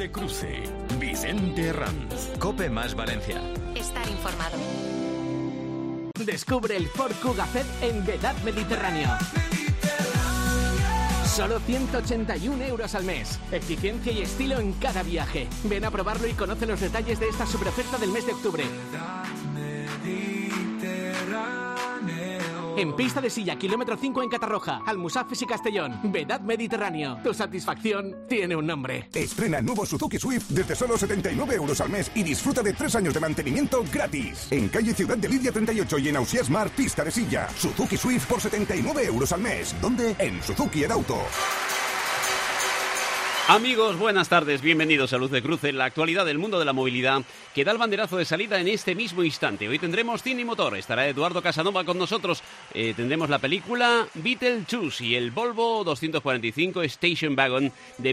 de Cruce. Vicente Ranz. Cope más Valencia. Estar informado. Descubre el Ford Kuga Fed en Vedad Mediterráneo. Solo 181 euros al mes. Eficiencia y estilo en cada viaje. Ven a probarlo y conoce los detalles de esta superoferta del mes de octubre. En pista de silla, kilómetro 5 en Catarroja, Almusafes y Castellón. Vedad Mediterráneo. Tu satisfacción tiene un nombre. Estrena el nuevo Suzuki Swift desde solo 79 euros al mes y disfruta de 3 años de mantenimiento gratis. En calle Ciudad de Lidia 38 y en Ausiàs Mar, pista de silla. Suzuki Swift por 79 euros al mes. ¿Dónde? En Suzuki Edauto. Amigos, buenas tardes, bienvenidos a Luz de Cruce, la actualidad del mundo de la movilidad que da el banderazo de salida en este mismo instante. Hoy tendremos cine y motor, estará Eduardo Casanova con nosotros, tendremos la película Beetlejuice y el Volvo 245 Station Wagon de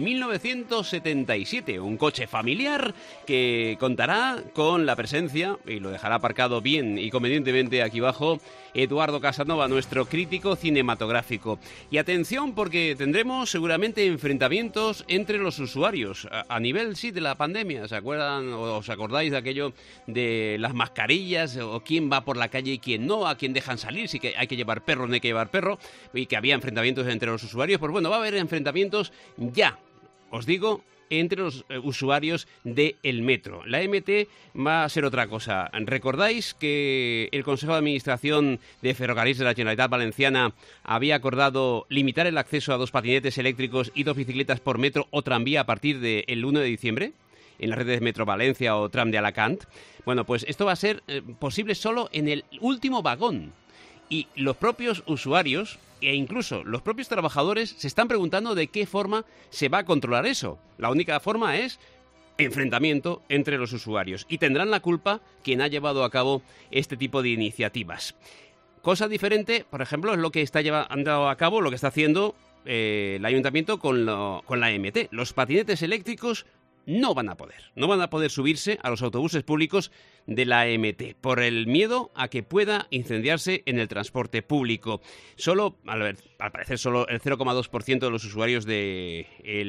1977, un coche familiar que contará con la presencia, y lo dejará aparcado bien y convenientemente aquí abajo, Eduardo Casanova, nuestro crítico cinematográfico. Y atención porque tendremos seguramente enfrentamientos entre los usuarios a nivel, sí, de la pandemia. ¿Se acuerdan o os acordáis de aquello de las mascarillas o quién va por la calle y quién no, a quién dejan salir, si que hay que llevar perro o no hay que llevar perro, y que había enfrentamientos entre los usuarios? Pues bueno, va a haber enfrentamientos ya, os digo, entre los usuarios del metro. La MT va a ser otra cosa. ¿Recordáis que el Consejo de Administración de Ferrocarriles de la Generalitat Valenciana había acordado limitar el acceso a 2 patinetes eléctricos y 2 bicicletas por metro o tranvía a partir del 1 de diciembre? En las redes Metro Valencia o Tram de Alacant. Bueno, pues esto va a ser posible solo en el último vagón. Y los propios usuarios e incluso los propios trabajadores se están preguntando de qué forma se va a controlar eso. La única forma es enfrentamiento entre los usuarios. Y tendrán la culpa quien ha llevado a cabo este tipo de iniciativas. Cosa diferente, por ejemplo, es lo que está llevando a cabo, lo que está haciendo el ayuntamiento con la MT. Los patinetes eléctricos no van a poder subirse a los autobuses públicos de la MT por el miedo a que pueda incendiarse en el transporte público. Al parecer, solo el 0,2% de los usuarios de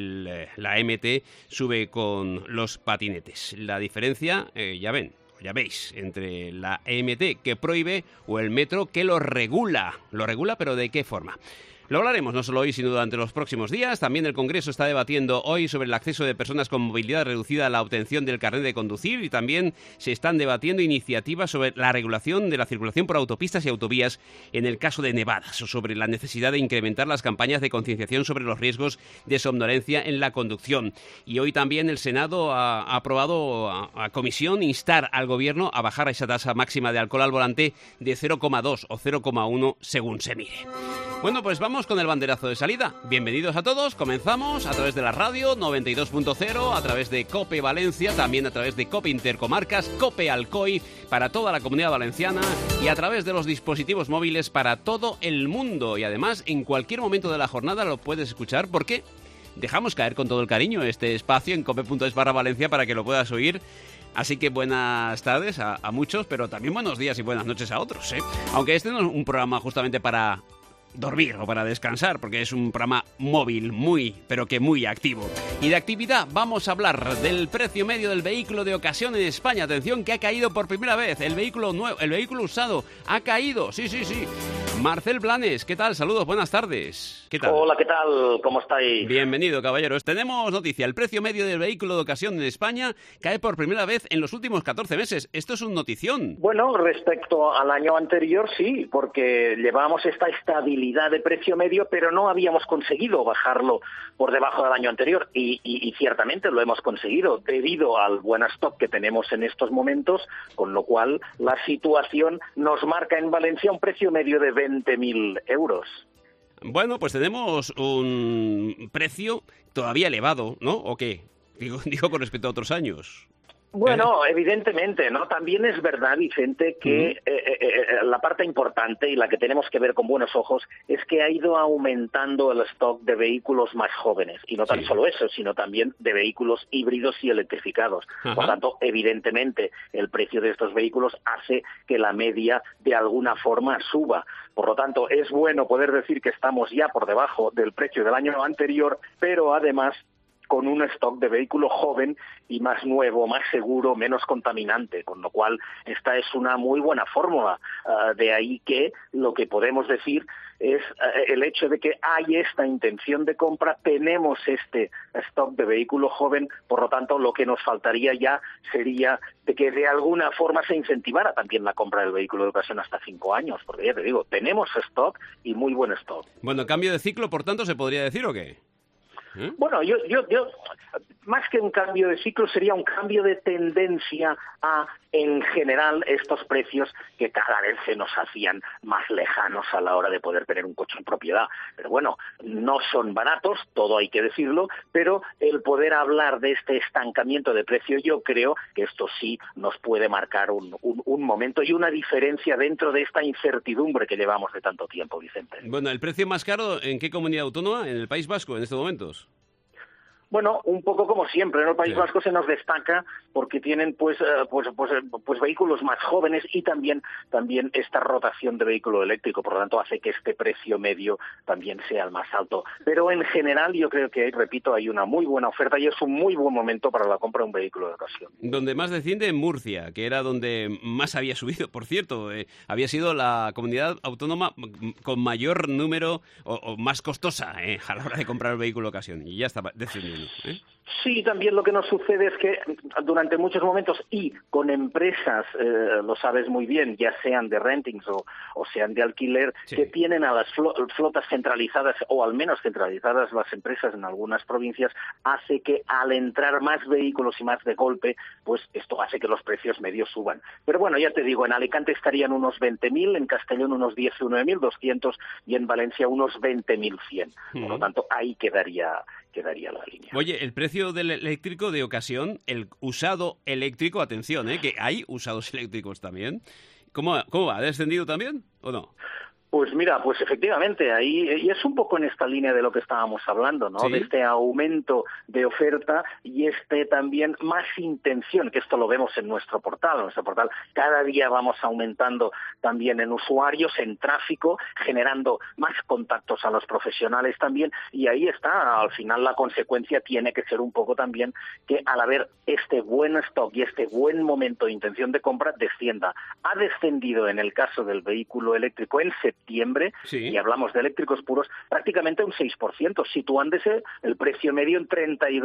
la MT sube con los patinetes. La diferencia, ya veis, entre la MT que prohíbe o el metro que lo regula. Lo regula, pero ¿de qué forma? Lo hablaremos no solo hoy, sino durante los próximos días. También el Congreso está debatiendo hoy sobre el acceso de personas con movilidad reducida a la obtención del carnet de conducir, y también se están debatiendo iniciativas sobre la regulación de la circulación por autopistas y autovías en el caso de nevadas, o sobre la necesidad de incrementar las campañas de concienciación sobre los riesgos de somnolencia en la conducción. Y hoy también el Senado ha aprobado a comisión instar al Gobierno a bajar esa tasa máxima de alcohol al volante de 0,2 o 0,1 según se mire. Bueno, pues vamos con el banderazo de salida. Bienvenidos a todos, comenzamos a través de la radio 92.0, a través de Cope Valencia, también a través de Cope Intercomarcas, Cope Alcoy para toda la Comunidad Valenciana y a través de los dispositivos móviles para todo el mundo. Y además, en cualquier momento de la jornada lo puedes escuchar porque dejamos caer con todo el cariño este espacio en cope.es/Valencia para que lo puedas oír. Así que buenas tardes a muchos, pero también buenos días y buenas noches a otros, ¿eh? Aunque este no es un programa justamente para dormir o para descansar, porque es un programa móvil pero que muy activo. Y de actividad vamos a hablar del precio medio del vehículo de ocasión en España. Atención, que ha caído por primera vez. El vehículo nuevo, el vehículo usado ha caído. Sí. Marcel Blanes, ¿qué tal? Saludos, buenas tardes. ¿Qué tal? Hola, ¿qué tal? ¿Cómo estáis? Bienvenido, caballeros. Tenemos noticia. El precio medio del vehículo de ocasión en España cae por primera vez en los últimos 14 meses. Esto es un notición. Bueno, respecto al año anterior, sí, porque llevábamos esta estabilidad de precio medio, pero no habíamos conseguido bajarlo por debajo del año anterior. Y ciertamente lo hemos conseguido debido al buen stock que tenemos en estos momentos, con lo cual la situación nos marca en Valencia un precio medio de 20.000 euros. Bueno, pues tenemos un precio todavía elevado, ¿no? ¿O qué? Digo con respecto a otros años. Bueno, evidentemente, ¿no? También es verdad, Vicente, que la parte importante y la que tenemos que ver con buenos ojos es que ha ido aumentando el stock de vehículos más jóvenes. Y no tan solo eso, sino también de vehículos híbridos y electrificados. Ajá. Por tanto, evidentemente, el precio de estos vehículos hace que la media de alguna forma suba. Por lo tanto, es bueno poder decir que estamos ya por debajo del precio del año anterior, pero además con un stock de vehículo joven y más nuevo, más seguro, menos contaminante, con lo cual esta es una muy buena fórmula. De ahí que lo que podemos decir es el hecho de que hay esta intención de compra, tenemos este stock de vehículo joven, por lo tanto lo que nos faltaría ya sería de que de alguna forma se incentivara también la compra del vehículo de ocasión hasta 5 años, porque ya te digo, tenemos stock y muy buen stock. Bueno, cambio de ciclo, por tanto, ¿se podría decir o qué? Bueno, yo más que un cambio de ciclo sería un cambio de tendencia a, en general, estos precios que cada vez se nos hacían más lejanos a la hora de poder tener un coche en propiedad. Pero bueno, no son baratos, todo hay que decirlo, pero el poder hablar de este estancamiento de precio, yo creo que esto sí nos puede marcar un momento y una diferencia dentro de esta incertidumbre que llevamos de tanto tiempo, Vicente. Bueno, ¿el precio más caro en qué comunidad autónoma? ¿En el País Vasco en estos momentos? Bueno, un poco como siempre, ¿no? El País Vasco se nos destaca porque tienen pues vehículos más jóvenes y también esta rotación de vehículo eléctrico, por lo tanto hace que este precio medio también sea el más alto. Pero en general yo creo que, repito, hay una muy buena oferta y es un muy buen momento para la compra de un vehículo de ocasión. Donde más desciende en Murcia, que era donde más había subido, por cierto. Había sido la comunidad autónoma con mayor número o más costosa a la hora de comprar el vehículo de ocasión y ya estaba descendiendo. Sí, también lo que nos sucede es que durante muchos momentos y con empresas, lo sabes muy bien, ya sean de rentings o sean de alquiler, que tienen a las flotas centralizadas o al menos centralizadas las empresas en algunas provincias, hace que al entrar más vehículos y más de golpe, pues esto hace que los precios medios suban. Pero bueno, ya te digo, en Alicante estarían unos 20.000, en Castellón unos 19.200 y en Valencia unos 20.100. Por lo tanto, ahí quedaría la línea. Oye, el precio del eléctrico de ocasión, el usado eléctrico, atención, que hay usados eléctricos también. ¿Cómo va? ¿Ha descendido también o no? Pues mira, pues efectivamente, ahí y es un poco en esta línea de lo que estábamos hablando, ¿no? ¿Sí? De este aumento de oferta y también más intención, que esto lo vemos en nuestro portal. En nuestro portal cada día vamos aumentando también en usuarios, en tráfico, generando más contactos a los profesionales también, y ahí está, al final la consecuencia tiene que ser un poco también que al haber este buen stock y este buen momento de intención de compra, descienda. Ha descendido en el caso del vehículo eléctrico en septiembre, y hablamos de eléctricos puros, prácticamente un 6%, situándose el precio medio en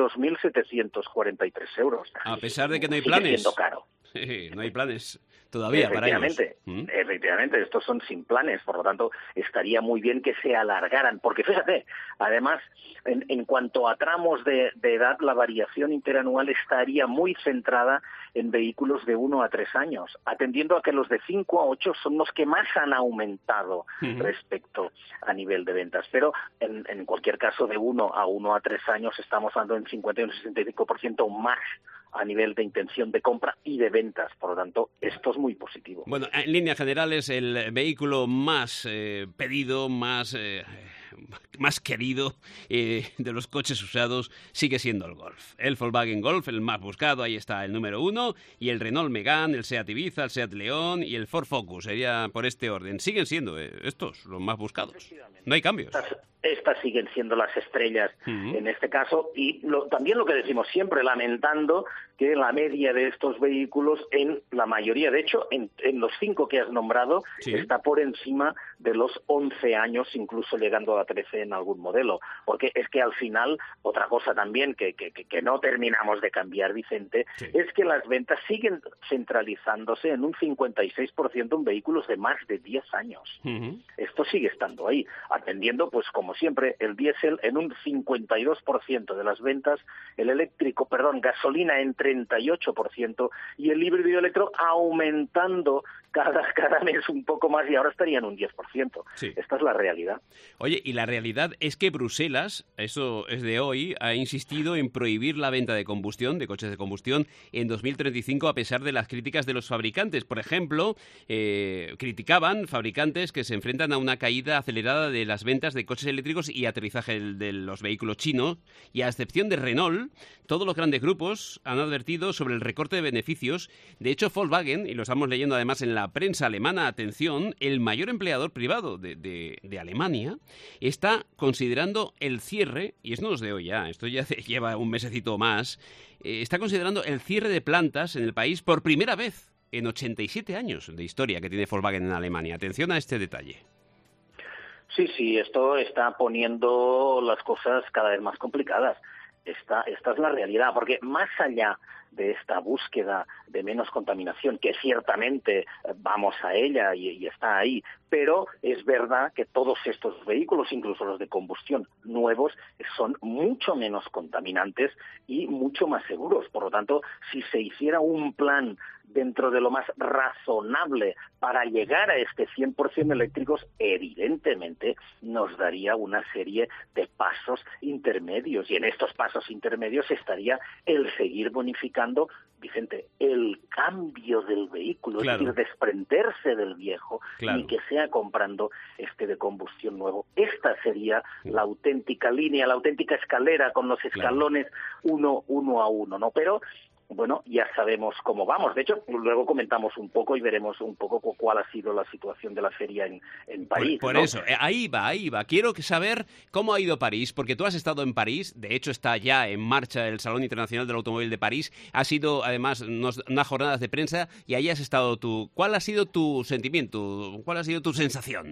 32.743 euros. A pesar de que no hay planes. Sigue siendo caro. Sí, no hay planes todavía para ellos. Efectivamente, estos son sin planes, por lo tanto, estaría muy bien que se alargaran, porque fíjate, además, en cuanto a tramos de edad, la variación interanual estaría muy centrada en vehículos de 1 a 3 años, atendiendo a que los de 5 a 8 son los que más han aumentado respecto a nivel de ventas, pero en cualquier caso, de 1 a 3 años estamos hablando en 50 y un 65% más a nivel de intención de compra y de ventas. Por lo tanto, esto es muy positivo. Bueno, en líneas generales, el vehículo más pedido, más querido de los coches usados sigue siendo el Golf. El Volkswagen Golf, el más buscado, ahí está el número 1, y el Renault Megane, el Seat Ibiza, el Seat León y el Ford Focus, sería por este orden. Siguen siendo estos los más buscados. No hay cambios. Estas siguen siendo las estrellas en este caso, y también lo que decimos siempre, lamentando que la media de estos vehículos en la mayoría, de hecho, en los 5 que has nombrado, está por encima de los 11 años, incluso llegando a 13 en algún modelo. Porque es que al final, otra cosa también que no terminamos de cambiar, Vicente, es que las ventas siguen centralizándose en un 56% en vehículos de más de 10 años. Esto sigue estando ahí, atendiendo, pues como siempre, el diésel en un 52% de las ventas, el gasolina en 38% y el híbrido y electro aumentando cada mes un poco más y ahora estaría en un 10%. Esta es la realidad. Oye, y la realidad es que Bruselas, eso es de hoy, ha insistido en prohibir la venta de combustión, de coches de combustión, en 2035 a pesar de las críticas de los fabricantes. Por ejemplo, criticaban fabricantes que se enfrentan a una caída acelerada de las ventas de coches eléctricos y aterrizaje de los vehículos chinos, y a excepción de Renault, todos los grandes grupos han advertido sobre el recorte de beneficios. De hecho, Volkswagen, y lo estamos leyendo además en la prensa alemana, atención, el mayor empleador privado de Alemania está considerando el cierre, y esto no es de hoy ya, esto ya lleva un mesecito más, está considerando el cierre de plantas en el país por primera vez en 87 años de historia que tiene Volkswagen en Alemania. Atención a este detalle. Sí, esto está poniendo las cosas cada vez más complicadas. Esta es la realidad, porque más allá de esta búsqueda de menos contaminación, que ciertamente vamos a ella y está ahí, pero es verdad que todos estos vehículos, incluso los de combustión nuevos, son mucho menos contaminantes y mucho más seguros. Por lo tanto, si se hiciera un plan dentro de lo más razonable para llegar a este 100% eléctricos, evidentemente nos daría una serie de pasos intermedios. Y en estos pasos intermedios estaría el seguir bonificando, Vicente, el cambio del vehículo, claro. Es decir, desprenderse del viejo, claro. Y que sea comprando este de combustión nuevo. Esta sería la auténtica línea, la auténtica escalera con los escalones uno a uno, ¿no? Pero bueno, ya sabemos cómo vamos. De hecho, luego comentamos un poco y veremos un poco cuál ha sido la situación de la feria en París. Por ¿no? eso, ahí va. Quiero saber cómo ha ido París, porque tú has estado en París, de hecho está ya en marcha el Salón Internacional del Automóvil de París, ha sido además unas jornadas de prensa y ahí has estado tú. ¿Cuál ha sido tu sentimiento? ¿Cuál ha sido tu sensación?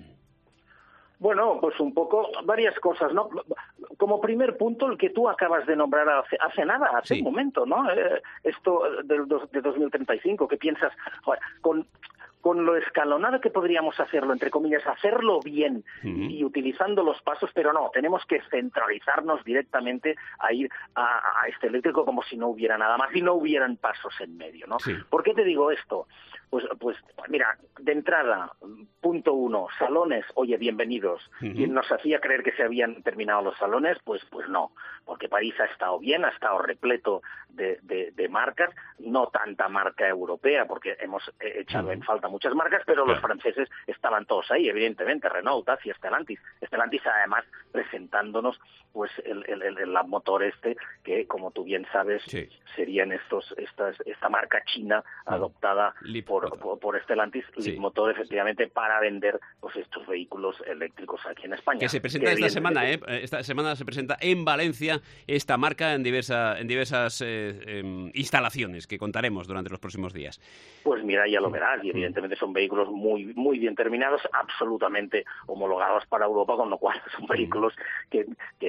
Bueno, pues un poco varias cosas, ¿no? Como primer punto, el que tú acabas de nombrar hace nada, hace un momento, ¿no? Esto de 2035, que piensas, joder, con lo escalonado que podríamos hacerlo, entre comillas, hacerlo bien y utilizando los pasos, pero no, tenemos que centralizarnos directamente a ir a este eléctrico como si no hubiera nada más y no hubieran pasos en medio, ¿no? Sí. ¿Por qué te digo esto? Pues mira, de entrada, punto 1, salones, oye, bienvenidos. Quien nos hacía creer que se habían terminado los salones, pues no, porque París ha estado bien, ha estado repleto de marcas, no tanta marca europea, porque hemos echado en falta muchas marcas, pero los franceses estaban todos ahí, evidentemente, Renault, Dacia, Stellantis además presentándonos pues el motor que, como tú bien sabes, serían esta marca china adoptada por Stellantis, Leapmotor, efectivamente, para vender pues estos vehículos eléctricos aquí en España. Que se presenta esta semana, esta semana se presenta en Valencia esta marca en diversas instalaciones que contaremos durante los próximos días. Pues mira, ya lo verás, y evidentemente son vehículos muy, muy bien terminados, absolutamente homologados para Europa, con lo cual son vehículos que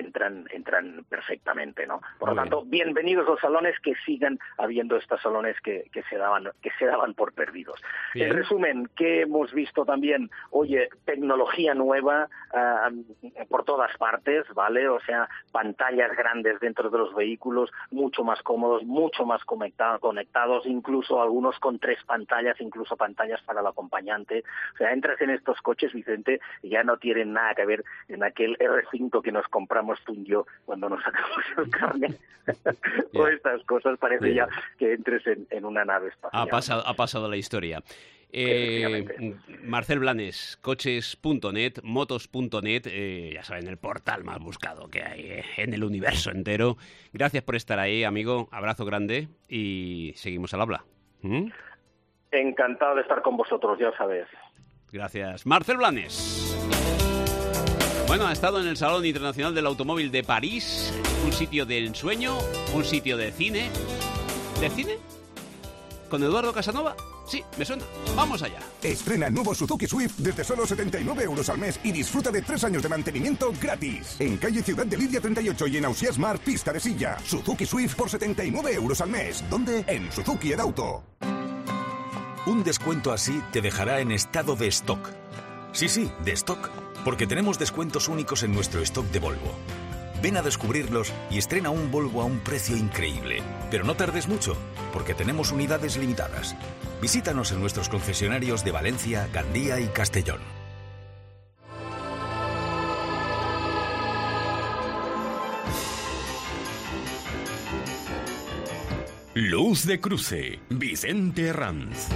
entran perfectamente, ¿no? Por lo tanto, bienvenidos los salones, que sigan habiendo estos salones que se daban por perdidos. Bien. En resumen, que hemos visto también, oye, tecnología nueva por todas partes, ¿vale? O sea, pantallas grandes dentro de los vehículos, mucho más cómodos, mucho más conectados, incluso algunos con 3 pantallas, incluso pantallas para el acompañante. O sea, entras en estos coches, Vicente, y ya no tienen nada que ver en aquel R5 que nos compramos tú y yo cuando nos sacamos el carnet. O estas cosas, parece ya que entres en una nave espacial. Ha pasado la historia. Marcel Blanes, coches.net, motos.net, ya saben, el portal más buscado que hay en el universo entero. Gracias por estar ahí, amigo. Abrazo grande y seguimos al habla. Encantado de estar con vosotros, ya sabes. Gracias. Marcel Blanes. Bueno, ha estado en el Salón Internacional del Automóvil de París, un sitio de ensueño, un sitio de cine. ¿De cine? ¿Con Eduardo Casanova? Sí, me suena. Vamos allá. Estrena nuevo Suzuki Swift desde solo 79 euros al mes y disfruta de 3 años de mantenimiento gratis. En calle Ciudad de Lidia 38 y en Ausiàs Mar, pista de silla. Suzuki Swift por 79 euros al mes. ¿Dónde? En Suzuki Edauto. Un descuento así te dejará en estado de stock. Sí, de stock. Porque tenemos descuentos únicos en nuestro stock de Volvo. Ven a descubrirlos y estrena un Volvo a un precio increíble. Pero no tardes mucho, porque tenemos unidades limitadas. Visítanos en nuestros concesionarios de Valencia, Gandía y Castellón. Luz de cruce, Vicente Ranz.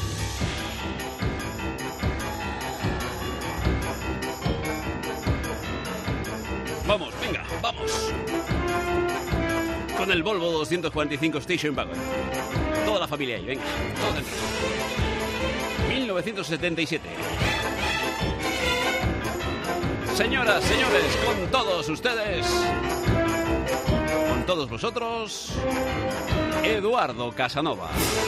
Vamos, venga, vamos. Con el Volvo 245 Station Wagon. Toda la familia ahí, venga. Todos dentro. 1977. Señoras, señores, con todos ustedes, con todos vosotros, Eduardo Casanova.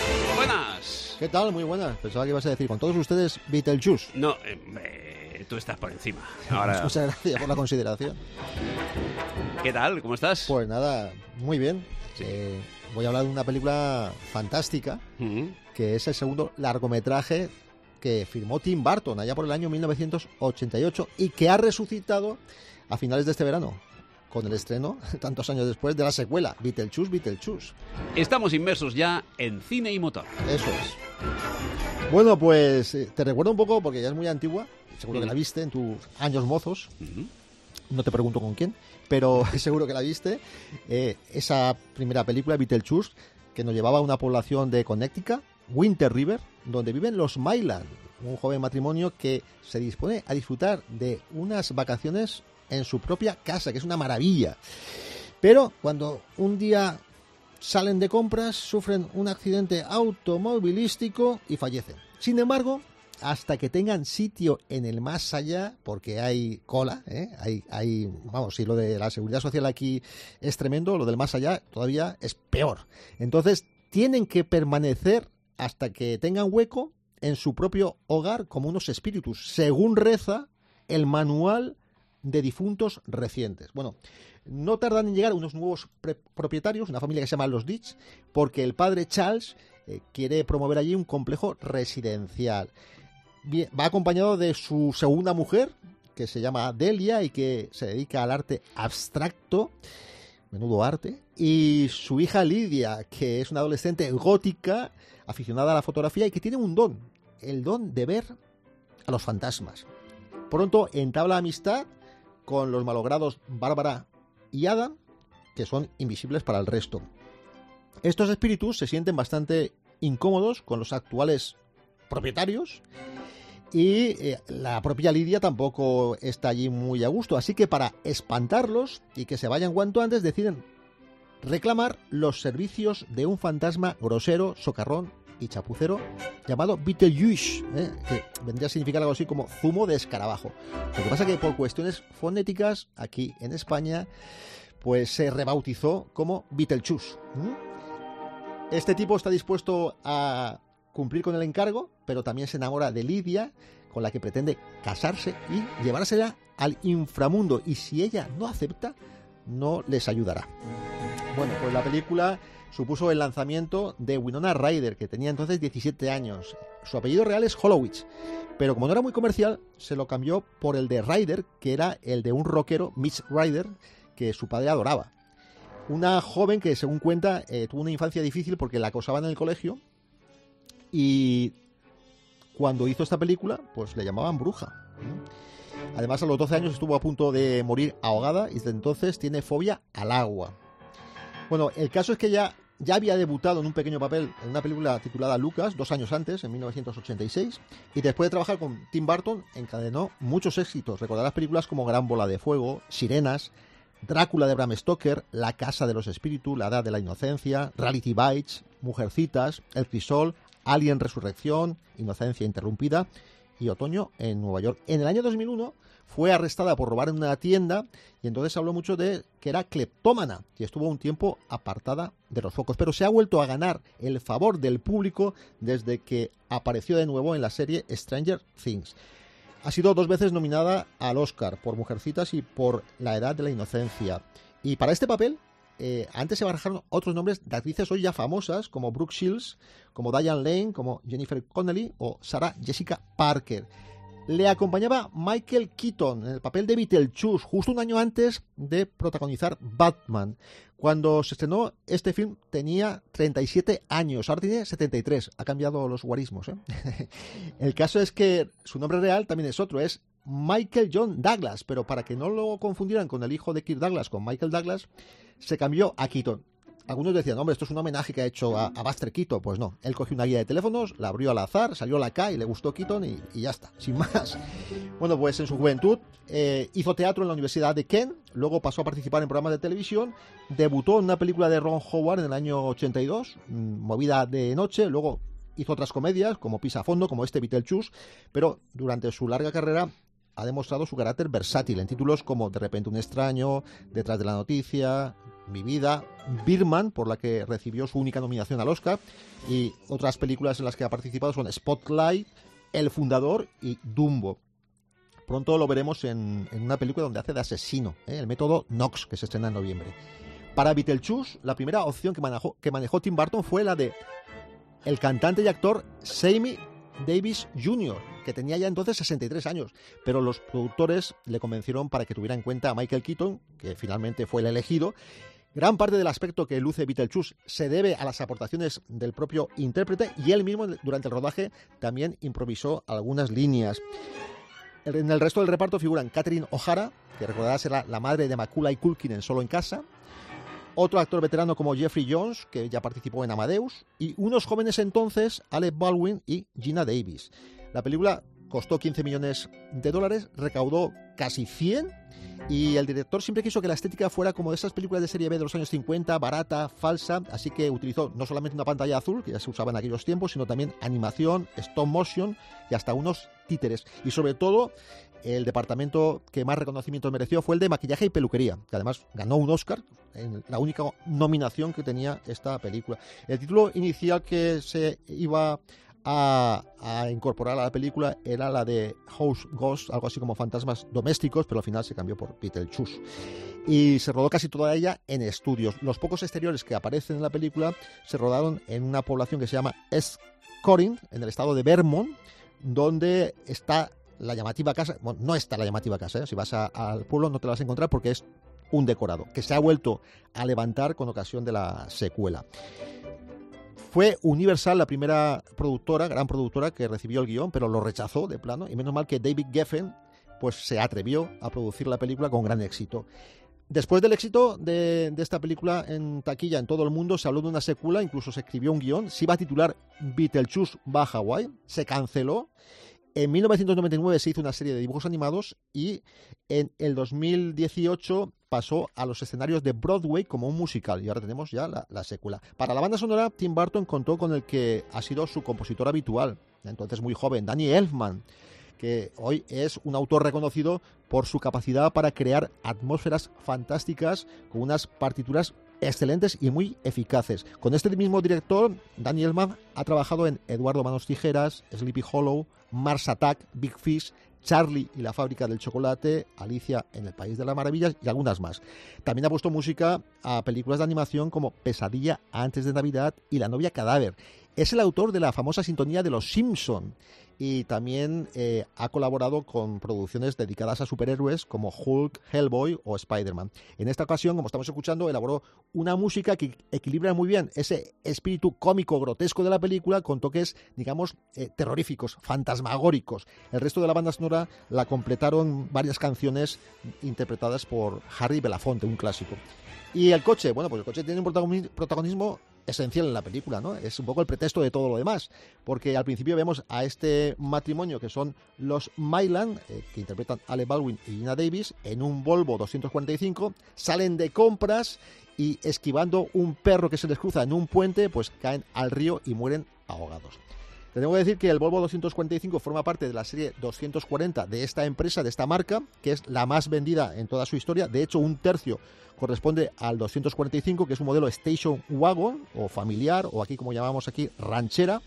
Buenas. ¿Qué tal? Muy buenas. Pensaba que ibas a decir, con todos ustedes, Beetlejuice. No, tú estás por encima. Ahora... Muchas gracias por la consideración. ¿Qué tal? ¿Cómo estás? Pues nada, muy bien. Sí. Voy a hablar de una película fantástica, que es el segundo largometraje que firmó Tim Burton allá por el año 1988 y que ha resucitado a finales de este verano, con el estreno, tantos años después, de la secuela, Beetlejuice. Estamos inmersos ya en cine y motor. Eso es. Bueno, pues te recuerdo un poco, porque ya es muy antigua, seguro que la viste en tus años mozos, no te pregunto con quién, pero seguro que la viste, esa primera película, Beetlejuice, que nos llevaba a una población de Connecticut, Winter River, donde viven los Mayland, un joven matrimonio que se dispone a disfrutar de unas vacaciones en su propia casa, que es una maravilla. Pero cuando un día salen de compras, sufren un accidente automovilístico y fallecen. Sin embargo, hasta que tengan sitio en el más allá, porque hay cola, vamos, si lo de la seguridad social aquí es tremendo, lo del más allá todavía es peor. Entonces, tienen que permanecer hasta que tengan hueco en su propio hogar como unos espíritus, según reza el manual de difuntos recientes. Bueno, no tardan en llegar unos nuevos propietarios, una familia que se llama los Ditch, porque el padre Charles quiere promover allí un complejo residencial. Bien, va acompañado de su segunda mujer, que se llama Delia y que se dedica al arte abstracto, menudo arte, y su hija Lidia, que es una adolescente gótica, aficionada a la fotografía y que tiene un don, el don de ver a los fantasmas. Pronto entabla amistad con los malogrados Bárbara y Adam, que son invisibles para el resto. Estos espíritus se sienten bastante incómodos con los actuales propietarios y la propia Lidia tampoco está allí muy a gusto, así que para espantarlos y que se vayan cuanto antes deciden reclamar los servicios de un fantasma grosero, socarrón y chapucero llamado Beetlejuice, que vendría a significar algo así como zumo de escarabajo. Lo que pasa es que por cuestiones fonéticas aquí en España pues se rebautizó como Beetlejuice. Este tipo está dispuesto a cumplir con el encargo, pero también se enamora de Lidia, con la que pretende casarse y llevársela al inframundo, y si ella no acepta, no les ayudará. Bueno, pues la película supuso el lanzamiento de Winona Ryder, que tenía entonces 17 años. Su apellido real es Hollowitz, pero como no era muy comercial, se lo cambió por el de Ryder, que era el de un rockero, Mitch Ryder, que su padre adoraba. Una joven que, según cuenta, tuvo una infancia difícil porque la acosaban en el colegio, y cuando hizo esta película, pues le llamaban bruja. Además, a los 12 años estuvo a punto de morir ahogada y desde entonces tiene fobia al agua. Bueno, el caso es que ya había debutado en un pequeño papel en una película titulada Lucas 2 años antes, en 1986, y después de trabajar con Tim Burton encadenó muchos éxitos. Recordarás películas como Gran Bola de Fuego, Sirenas, Drácula de Bram Stoker, La Casa de los Espíritus, La Edad de la Inocencia, Reality Bites, Mujercitas, El Crisol, Alien Resurrección, Inocencia Interrumpida y Otoño en Nueva York. En el año 2001 fue arrestada por robar en una tienda y entonces se habló mucho de que era cleptómana y estuvo un tiempo apartada de los focos, pero se ha vuelto a ganar el favor del público desde que apareció de nuevo en la serie Stranger Things. Ha sido 2 veces nominada al Oscar por Mujercitas y por La Edad de la Inocencia. Y para este papel antes se barajaron otros nombres de actrices hoy ya famosas, como Brooke Shields, como Diane Lane, como Jennifer Connelly o Sarah Jessica Parker. Le acompañaba Michael Keaton en el papel de Beetlejuice, justo un año antes de protagonizar Batman. Cuando se estrenó este film tenía 37 años, ahora tiene 73, ha cambiado los guarismos, El caso es que su nombre real también es otro, es Michael John Douglas, pero para que no lo confundieran con el hijo de Kirk Douglas, con Michael Douglas, se cambió a Keaton. Algunos decían, hombre, esto es un homenaje que ha hecho a Buster Keaton. Pues no, él cogió una guía de teléfonos, la abrió al azar, salió la K y le gustó Keaton y ya está, sin más. Bueno, pues en su juventud hizo teatro en la Universidad de Kent, luego pasó a participar en programas de televisión, debutó en una película de Ron Howard en el año 82, Movida de Noche, luego hizo otras comedias, como Pisa a fondo, como Beetlejuice, pero durante su larga carrera ha demostrado su carácter versátil en títulos como De repente un extraño, Detrás de la noticia, Mi vida, Birdman, por la que recibió su única nominación al Oscar, y otras películas en las que ha participado son Spotlight, El fundador y Dumbo. Pronto lo veremos en una película donde hace de asesino, el método Knox, que se estrena en noviembre. Para Beetlejuice, la primera opción que manejó Tim Burton fue la de el cantante y actor Sammy Davis Jr., que tenía ya entonces 63 años, pero los productores le convencieron para que tuviera en cuenta a Michael Keaton, que finalmente fue el elegido. Gran parte del aspecto que luce Beetlejuice se debe a las aportaciones del propio intérprete, y él mismo durante el rodaje también improvisó algunas líneas. En el resto del reparto figuran Catherine O'Hara, que recordará será la madre de Macaulay Culkin en Solo en casa, otro actor veterano como Jeffrey Jones, que ya participó en Amadeus, y unos jóvenes entonces, Alec Baldwin y Gina Davis. La película costó $15 millones, recaudó casi 100, y el director siempre quiso que la estética fuera como de esas películas de serie B de los años 50, barata, falsa, así que utilizó no solamente una pantalla azul, que ya se usaba en aquellos tiempos, sino también animación, stop motion y hasta unos títeres. Y sobre todo, el departamento que más reconocimiento mereció fue el de maquillaje y peluquería, que además ganó un Oscar, en la única nominación que tenía esta película. El título inicial que se iba a incorporar a la película era la de House Ghost, algo así como fantasmas domésticos, pero al final se cambió por Beetlejuice. Y se rodó casi toda ella en estudios. Los pocos exteriores que aparecen en la película se rodaron en una población que se llama East Corinth, en el estado de Vermont, donde está la llamativa casa. Bueno, no está la llamativa casa, si vas al pueblo no te la vas a encontrar porque es un decorado, que se ha vuelto a levantar con ocasión de la secuela. Fue Universal la primera gran productora que recibió el guión, pero lo rechazó de plano, y menos mal que David Geffen pues se atrevió a producir la película con gran éxito. Después del éxito de esta película en taquilla en todo el mundo, se habló de una secuela, incluso se escribió un guión, se iba a titular Beetlejuice va a Hawái, se canceló. En 1999 se hizo una serie de dibujos animados y en el 2018 pasó a los escenarios de Broadway como un musical, y ahora tenemos ya la secuela. Para la banda sonora, Tim Burton contó con el que ha sido su compositor habitual, entonces muy joven, Danny Elfman, que hoy es un autor reconocido por su capacidad para crear atmósferas fantásticas con unas partituras excelentes y muy eficaces. Con este mismo director, Danny Elfman ha trabajado en Eduardo Manos Tijeras, Sleepy Hollow, Mars Attack, Big Fish, Charlie y la fábrica del chocolate, Alicia en el País de las Maravillas y algunas más. También ha puesto música a películas de animación como Pesadilla antes de Navidad y La novia cadáver. Es el autor de la famosa sintonía de Los Simpson y también ha colaborado con producciones dedicadas a superhéroes como Hulk, Hellboy o Spider-Man. En esta ocasión, como estamos escuchando, elaboró una música que equilibra muy bien ese espíritu cómico grotesco de la película con toques, digamos, terroríficos, fantasmagóricos. El resto de la banda sonora la completaron varias canciones interpretadas por Harry Belafonte, un clásico. Y el coche, bueno, pues el coche tiene un protagonismo esencial en la película, ¿no? Es un poco el pretexto de todo lo demás, porque al principio vemos a este matrimonio que son los Mylan, que interpretan Alec Baldwin y Gina Davis, en un Volvo 245, salen de compras y esquivando un perro que se les cruza en un puente, pues caen al río y mueren ahogados. Te tengo que decir que el Volvo 245 forma parte de la serie 240 de esta empresa, de esta marca, que es la más vendida en toda su historia. De hecho, un tercio corresponde al 245, que es un modelo Station Wagon, o familiar, o aquí como llamamos aquí, ranchera.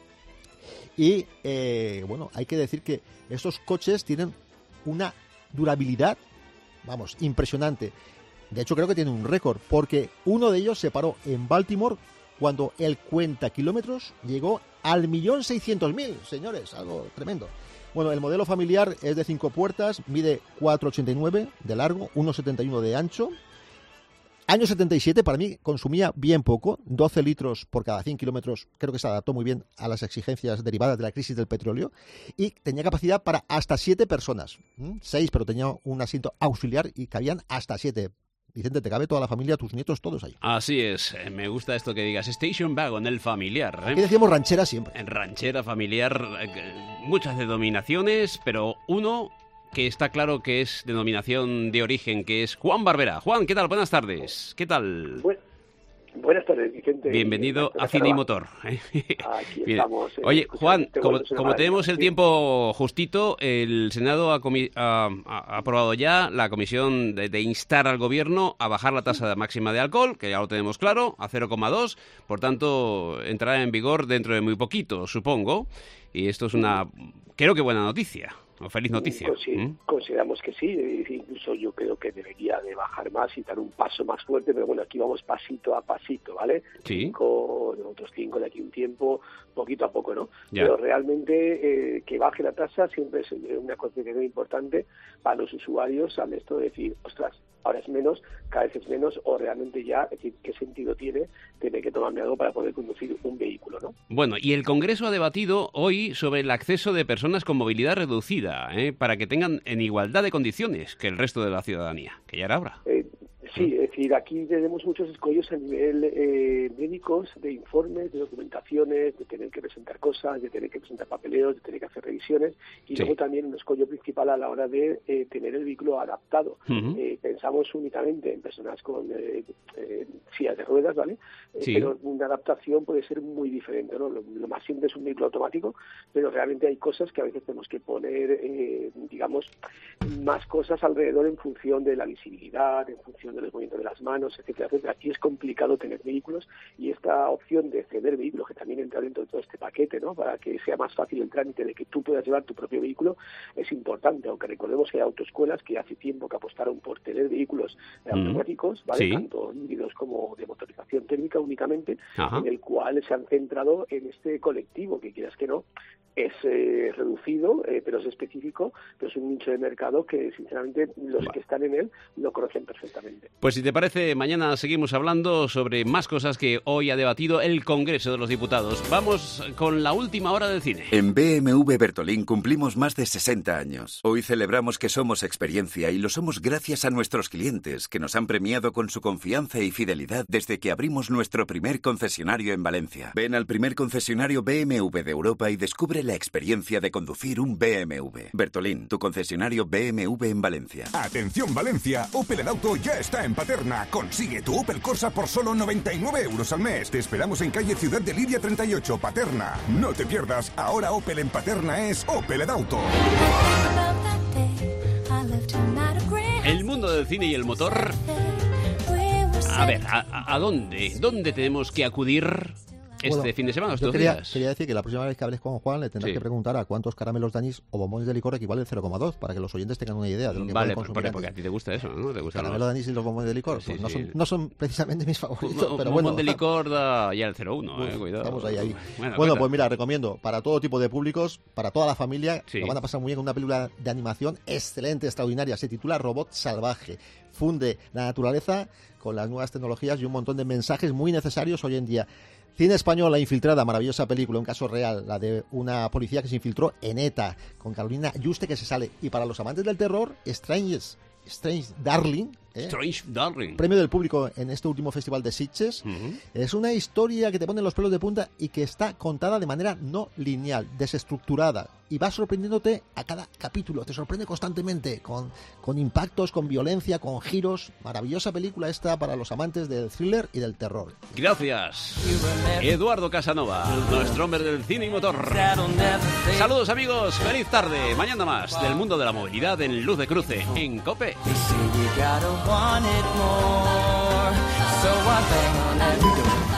Y, bueno, hay que decir que estos coches tienen una durabilidad, vamos, impresionante. De hecho, creo que tienen un récord, porque uno de ellos se paró en Baltimore cuando el cuenta kilómetros llegó al 1.600.000, señores, algo tremendo. Bueno, el modelo familiar es de 5 puertas, mide 4,89 de largo, 1,71 de ancho. Año 77, para mí, consumía bien poco, 12 litros por cada 100 kilómetros, creo que se adaptó muy bien a las exigencias derivadas de la crisis del petróleo, y tenía capacidad para hasta 7 personas, 6, pero tenía un asiento auxiliar y cabían hasta 7. Vicente, te cabe toda la familia, tus nietos, todos ahí. Así es, me gusta esto que digas, Station Wagon, el familiar. Aquí decíamos ranchera siempre. En ranchera, familiar, muchas denominaciones, pero uno que está claro que es denominación de origen, que es Juan Barbera. Juan, ¿qué tal? Buenas tardes. ¿Qué tal? Buenas tardes, Vicente. Bienvenido a Cine y Motor. Aquí estamos. Oye, Juan, como tenemos el tiempo justito, el Senado ha aprobado ya la comisión de instar al Gobierno a bajar la tasa máxima de alcohol, que ya lo tenemos claro, a 0,2. Por tanto, entrará en vigor dentro de muy poquito, supongo. Y esto es una, creo que buena noticia. O feliz noticia. Consideramos que sí, incluso yo creo que debería de bajar más y dar un paso más fuerte, pero bueno, aquí vamos pasito a pasito, ¿vale? Sí. Otros 5 de aquí un tiempo, poquito a poco, ¿no? Ya. Pero realmente que baje la tasa siempre es una concienciación importante para los usuarios al esto de decir, ostras, ahora es menos, cada vez es menos, o realmente ya, es decir, ¿qué sentido tiene tener que tomarme algo para poder conducir un vehículo, ¿no? Bueno, y el Congreso ha debatido hoy sobre el acceso de personas con movilidad reducida, para que tengan en igualdad de condiciones que el resto de la ciudadanía, que ya era hora. Sí, es decir, aquí tenemos muchos escollos a nivel médicos, de informes, de documentaciones, de tener que presentar cosas, de tener que presentar papeleos, de tener que hacer revisiones, y luego también un escollo principal a la hora de tener el vehículo adaptado. Pensamos únicamente en personas con sillas de ruedas, ¿vale? Pero una adaptación puede ser muy diferente, ¿no? Lo más simple es un vehículo automático, pero realmente hay cosas que a veces tenemos que poner, digamos, más cosas alrededor en función de la visibilidad, en función de los movimientos de las manos, etcétera, etcétera. Aquí es complicado tener vehículos, y esta opción de ceder vehículos, que también entra dentro de todo este paquete, ¿no? Para que sea más fácil el trámite de que tú puedas llevar tu propio vehículo, es importante, aunque recordemos que hay autoescuelas que hace tiempo que apostaron por tener vehículos automáticos, ¿vale? Tanto híbridos como de motorización técnica únicamente, en el cual se han centrado en este colectivo, que quieras que no, es reducido, pero es específico, pero es un nicho de mercado que sinceramente los que están en él lo conocen perfectamente. Pues si te parece, mañana seguimos hablando sobre más cosas que hoy ha debatido el Congreso de los Diputados. Vamos con la última hora del cine. En BMW Bertolín cumplimos más de 60 años. Hoy celebramos que somos experiencia, y lo somos gracias a nuestros clientes, que nos han premiado con su confianza y fidelidad desde que abrimos nuestro primer concesionario en Valencia. Ven al primer concesionario BMW de Europa y descubre la experiencia de conducir un BMW. Bertolín, tu concesionario BMW en Valencia. Atención Valencia, Opel Edauto ya está en Paterna. Consigue tu Opel Corsa por solo 99 euros al mes. Te esperamos en calle Ciudad de Lidia 38, Paterna. No te pierdas, ahora Opel en Paterna es Opel Edauto. El mundo del cine y el motor. A ver, ¿a dónde tenemos que acudir este fin de semana? Yo quería decir que la próxima vez que hables con Juan le tendrás que preguntar a cuántos caramelos de anís o bombones de licor equivale el 0,2, para que los oyentes tengan una idea de lo que pueden consumir. Porque a ti te gusta eso, ¿no? ¿Te gusta caramelo de anís y los bombones de licor? Sí, pues no son precisamente mis favoritos, pero un bueno. bombón de licor da ya el 0,1, cuidado. Vamos ahí. Bueno, pues mira, recomiendo para todo tipo de públicos, para toda la familia, lo van a pasar muy bien con una película de animación excelente, extraordinaria. Se titula Robot Salvaje. Funde la naturaleza con las nuevas tecnologías y un montón de mensajes muy necesarios hoy en día. Cine español, La Infiltrada, maravillosa película, un caso real, la de una policía que se infiltró en ETA, con Carolina Yuste que se sale. Y para los amantes del terror, Strange Darling, premio del público en este último festival de Sitges. Es una historia que te pone los pelos de punta y que está contada de manera no lineal, desestructurada, y va sorprendiéndote a cada capítulo, te sorprende constantemente con impactos, con violencia, con giros. Maravillosa película esta para los amantes del thriller y del terror. Gracias, Eduardo Casanova, nuestro hombre del cine y motor. Saludos amigos, feliz tarde. Mañana más del mundo de la movilidad en Luz de Cruce, en COPE.